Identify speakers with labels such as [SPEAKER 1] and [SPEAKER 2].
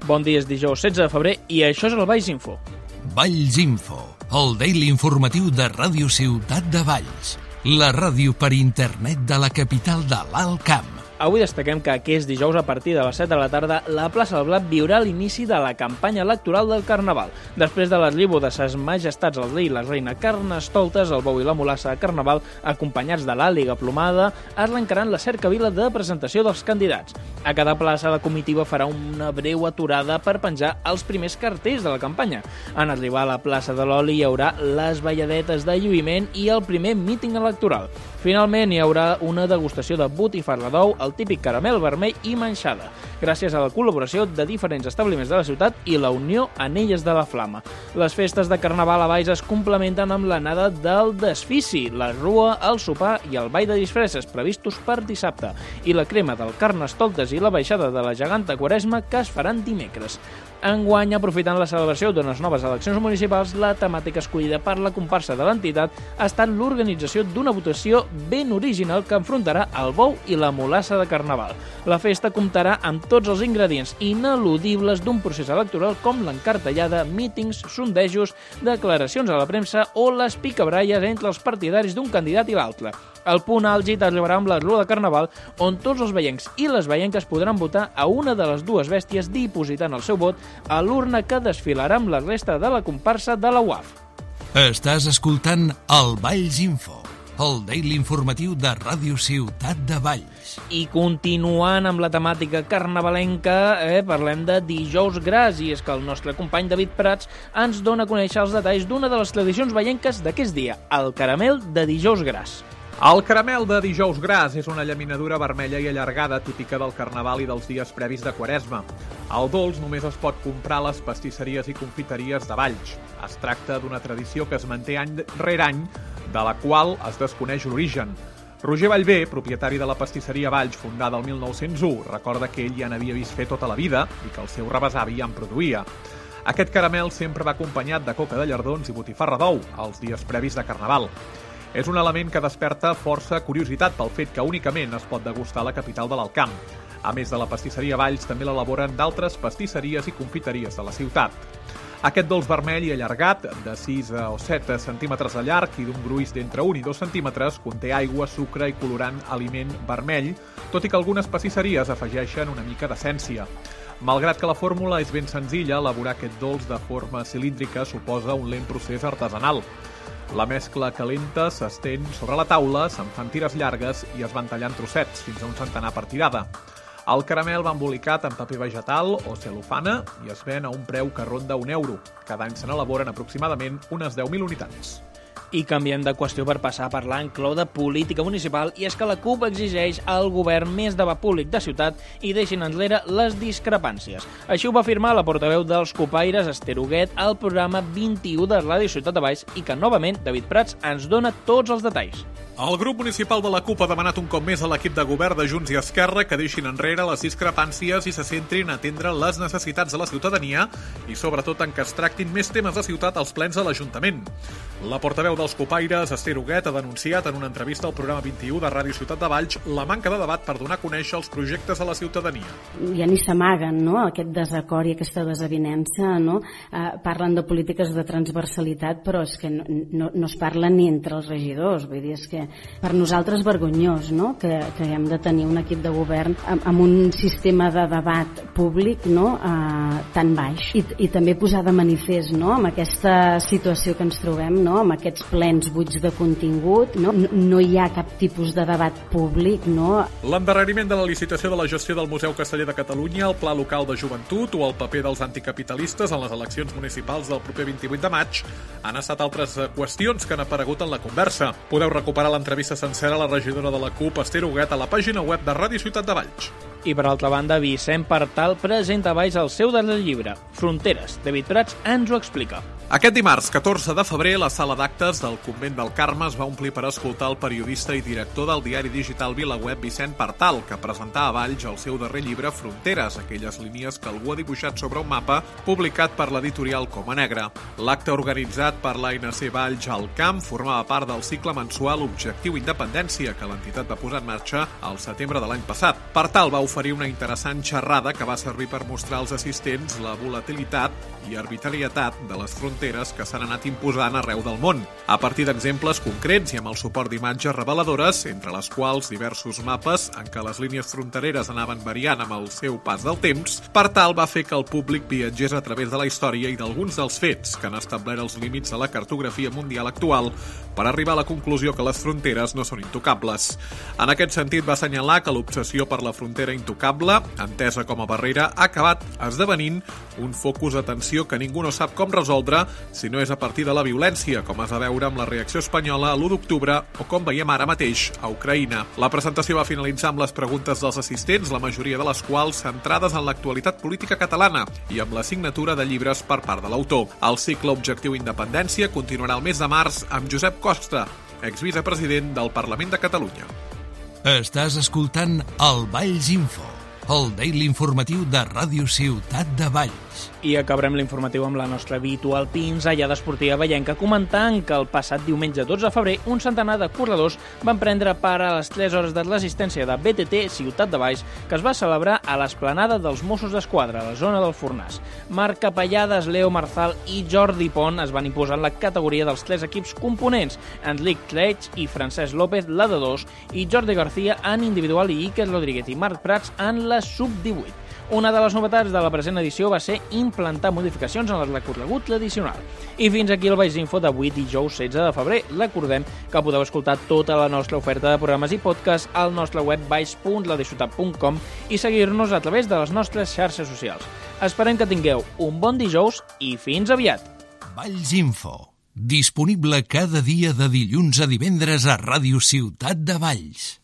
[SPEAKER 1] Bon dia, és dijous 16 de febrer i això és el Valls Info.
[SPEAKER 2] Valls Info, el daily informatiu de Ràdio Ciutat de Valls, la ràdio per internet de la capital de l'Alt Camp.
[SPEAKER 1] Avui destaquem que aquest dijous a partir de les 7 de la tarda la plaça del Blat viurà l'inici de la campanya electoral del Carnaval. Després de les llibo de ses majestats el rei i la reina Carnestoltes, el bou i la mulassa de Carnaval, acompanyats de l'àliga plomada, arrencaran la cercavila de presentació dels candidats. A cada plaça la comitiva farà una breu aturada per penjar els primers cartells de la campanya. En arribar a la plaça de l'Oli hi haurà les balladetes de lluïment i el primer míting electoral. Finalment hi haurà una degustació de botifarra d'ou, el típic caramel vermell i manxada, gràcies a la col·laboració de diferents establiments de la ciutat i la Unió Anelles de la Flama. Les festes de Carnaval a Valls es complementen amb l'anada del desfici, la rua, el sopar i el ball de disfresses previstos per dissabte, i la crema del Carnestoltes i la baixada de la geganta Quaresma que es faran dimecres. Enguany, aprofitant la celebració d'unes noves eleccions municipals, la temàtica escollida per la comparsa de l'entitat ha estat l'organització d'una votació ben original que enfrontarà el bou i la mulassa de Carnaval. La festa comptarà amb tots els ingredients ineludibles d'un procés electoral com l'encartellada, mítings, sondejos, declaracions a la premsa o les picabralles entre els partidaris d'un candidat i l'altre. El punt àlgid arribarà amb la rua de Carnaval, on tots els veiencs i les veienques podran votar a una de les dues bèsties dipositant el seu vot a l'urna que desfilarà amb la resta de la comparsa de la UAF.
[SPEAKER 2] Estàs escoltant el Valls Info, el daily informatiu de Ràdio Ciutat de Valls.
[SPEAKER 1] I continuant amb la temàtica carnavalenca, parlem de Dijous Gras, i és que el nostre company David Prats ens dona a conèixer els detalls d'una de les tradicions veienques d'aquest dia, el caramel de Dijous Gras.
[SPEAKER 3] El caramel de Dijous Gras és una llaminadura vermella i allargada típica del Carnaval i dels dies previs de Quaresma. El dolç només es pot comprar a les pastisseries i confiteries de Valls. Es tracta d'una tradició que es manté any rere any, de la qual es desconeix l'origen. Roger Vallvé, propietari de la pastisseria Valls, fundada el 1901, recorda que ell ja n'havia vist fer tota la vida i que el seu rebesavi ja en produïa. Aquest caramel sempre va acompanyat de coca de llardons i botifarra d'ou, els dies previs de Carnaval. És un element que desperta força curiositat pel fet que únicament es pot degustar a la capital de l'Alt Camp. A més de la pastisseria Valls, també l'elaboren d'altres pastisseries i confiteries de la ciutat. Aquest dolç vermell i allargat, de 6 o 7 centímetres de llarg i d'un gruix d'entre 1 i 2 centímetres, conté aigua, sucre i colorant aliment vermell, tot i que algunes pastisseries afegeixen una mica d'essència. Malgrat que la fórmula és ben senzilla, elaborar aquest dolç de forma cilíndrica suposa un lent procés artesanal. La mescla calenta s'estén sobre la taula, se'n fan tires llargues i es van tallant trossets, fins a un centenar per tirada. El caramel va embolicat en paper vegetal o cel·lofana i es ven a un preu que ronda €1. Cada any se n'elaboren aproximadament unes 10.000 unitats.
[SPEAKER 1] I canviem de qüestió per passar a parlar en clau de política municipal, i és que la CUP exigeix al govern més debat públic de ciutat i deixin enrere les discrepàncies. Així ho va afirmar la portaveu dels copaires, Esther Huguet, al programa 21 de Ràdio Ciutat de Valls, i que, novament, David Prats ens dona tots els detalls.
[SPEAKER 3] El grup municipal de la CUP ha demanat un cop més a l'equip de govern de Junts i Esquerra que deixin enrere les discrepàncies i se centrin a atendre les necessitats de la ciutadania i sobretot en que es tractin més temes de ciutat als plens de l'Ajuntament. La portaveu dels copaires, Esther Huguet, ha denunciat en una entrevista al programa 21 de Ràdio Ciutat de Valls la manca de debat per donar a conèixer els projectes a la ciutadania.
[SPEAKER 4] Ja ni s'amaguen, no?, aquest desacord i aquesta desavinença, no? Parlen de polítiques de transversalitat, però és que no es parla ni entre els regidors. Vull dir, és que per nosaltres vergonyós, no?, que hem de tenir un equip de govern amb un sistema de debat públic, no?, tan baix. I també posar de manifest, no?, amb aquesta situació que ens trobem, no?, amb aquests plens buits de contingut, no hi ha cap tipus de debat públic, no?
[SPEAKER 3] L'endarreriment de la licitació de la gestió del Museu Casteller de Catalunya, el Pla Local de Joventut o el paper dels anticapitalistes en les eleccions municipals del proper 28 de maig han estat altres qüestions que han aparegut en la conversa. Podeu recuperar l'entrevista sencera a la regidora de la CUP, Esther Huguet, a la pàgina web de Ràdio Ciutat de Valls.
[SPEAKER 1] I per altra banda, Vicent Partal presenta a Valls el seu darrer llibre, Fronteres. David Prats ens ho explica.
[SPEAKER 3] Aquest dimarts, 14 de febrer, la sala d'actes del Convent del Carme es va omplir per escoltar el periodista i director del diari digital VilaWeb, Vicent Partal, que presentava a Valls el seu darrer llibre, Fronteres, aquelles línies que algú ha dibuixat sobre un mapa publicat per l'editorial Coma Negra. L'acte organitzat per l'ANC Valls al Camp formava part del cicle mensual Objectiu Independència, que l'entitat va posar en marxa al setembre de l'any passat. Partal va oferir oferir una interessant xerrada que va servir per mostrar als assistents la volatilitat i arbitrarietat de les fronteres que s'han anat imposant arreu del món, a partir d'exemples concrets i amb el suport d'imatges reveladores, entre les quals diversos mapes en què les línies frontereres anaven variant amb el seu pas del temps, per tal va fer que el públic viatgés a través de la història i d'alguns dels fets que han establert els límits de la cartografia mundial actual per arribar a la conclusió que les fronteres no són intocables. En aquest sentit, va assenyalar que l'obsessió per la frontera intocable, entesa com a barrera, ha acabat esdevenint un focus d'atenció que ningú no sap com resoldre si no és a partir de la violència, com es va veure amb la reacció espanyola a l'1 d'octubre o com veiem ara mateix a Ucraïna. La presentació va finalitzar amb les preguntes dels assistents, la majoria de les quals centrades en l'actualitat política catalana i amb la signatura de llibres per part de l'autor. El cicle Objectiu Independència continuarà el mes de març amb Josep Costa, exvicepresident del Parlament de Catalunya.
[SPEAKER 2] Estàs escoltant el Valls Info, el daily informatiu de Ràdio Ciutat de Valls.
[SPEAKER 1] I acabarem l'informatiu amb la nostra habitual pinzellada esportiva veienca, comentant que el passat diumenge 12 de febrer un centenar de corredors van prendre part a les 3 hores de l'assistència de BTT Ciutat de Valls, que es va celebrar a l'esplanada dels Mossos d'Esquadra, a la zona del Fornàs. Marc Capellades, Leo Marzal i Jordi Pont es van imposar en la categoria dels 3 equips components, Enric Cleig i Francesc López, la de 2, i Jordi García en individual i Iker Rodríguez i Marc Prats en la sub-18. Una de les novetats de la present edició va ser implantar modificacions en el recorregut tradicional. I fins aquí el Valls Info d'avui, dijous 16 de febrer. Recordem que podeu escoltar tota la nostra oferta de programes i podcast al nostre web valls.ladeciutat.com i seguir-nos a través de les nostres xarxes socials. Esperem que tingueu un bon dijous i fins aviat!
[SPEAKER 2] Valls Info, disponible cada dia de dilluns a divendres a Ràdio Ciutat de Valls.